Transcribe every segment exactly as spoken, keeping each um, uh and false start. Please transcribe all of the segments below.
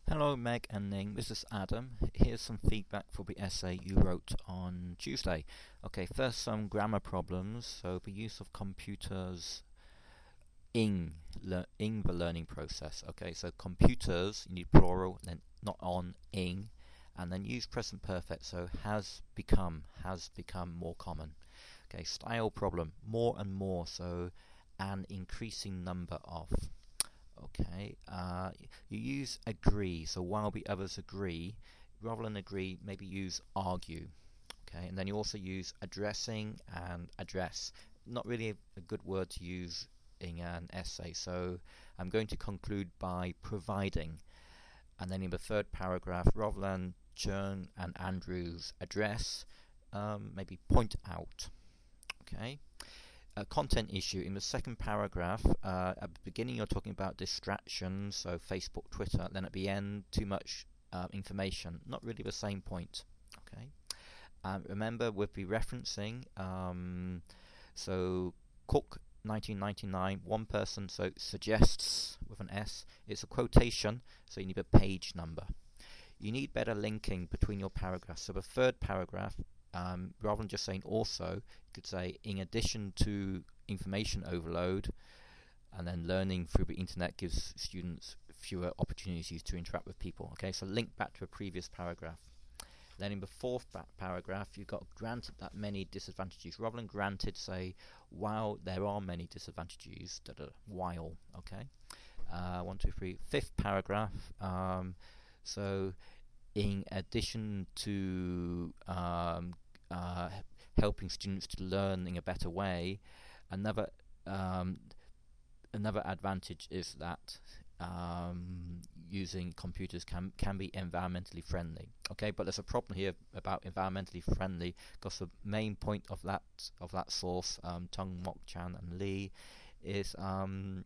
Hello Meg and Ning, this is Adam. Here's some feedback for the essay you wrote on Tuesday. Okay, first some grammar problems. So the use of computers in, in the learning process. Okay, so computers, you need plural, then not on, in, and then use present perfect, so has become, has become more common. Okay, style problem, more and more, so an increasing number of. Okay, uh, you use agree, so while the others agree, rather than agree, maybe use argue. Okay, and then you also use addressing and address. Not really a, a good word to use in an essay, so I'm going to conclude by providing. And then in the third paragraph, rather than John and Andrew's address, um, maybe point out. Okay. A content issue in the second paragraph. Uh, at the beginning you're talking about distractions, so Facebook, Twitter, then at the end too much uh, information, not really the same point. Okay. Um, remember with the referencing, um, so Cook nineteen ninety-nine, one person, so suggests with an S, it's a quotation, so you need a page number. You need better linking between your paragraphs. So the third paragraph, Um, rather than just saying also, you could say in addition to information overload, and then learning through the internet gives students fewer opportunities to interact with people. Okay, so link back to a previous paragraph. Then in the fourth paragraph, you've got granted that many disadvantages. Rather than granted, say while there are many disadvantages, da, da, while. Okay, uh, one, two, three. Fifth paragraph. Um, so in addition to um, uh, helping students to learn in a better way, another um, another advantage is that um, using computers can can be environmentally friendly. Okay, but there's a problem here about environmentally friendly, because the main point of that of that source, um, Tung Mok Chan and Lee, is um,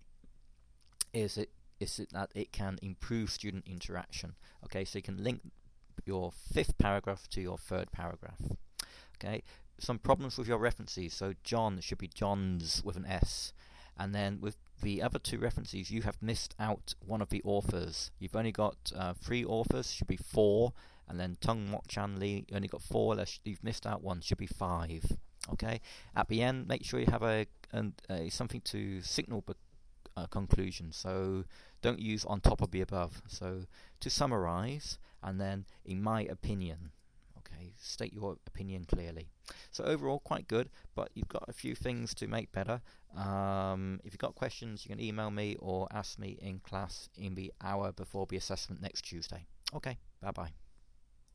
is it is it that it can improve student interaction. Okay, so you can link your fifth paragraph to your third paragraph. Okay, some problems with your references. So John should be Johns with an S, and then with the other two references you have missed out one of the authors. You've only got uh, three authors, should be four, and then Tung Mok Chan Lee, you only got four, you've missed out one, should be five. Okay, at the end make sure you have a, a, a something to signal Uh, conclusion, so don't use on top of the above. So to summarize, and then in my opinion, okay, state your opinion clearly. So overall quite good, but you've got a few things to make better. Um, if you've got questions, you can email me or ask me in class in the hour before the assessment next Tuesday. Okay, bye bye.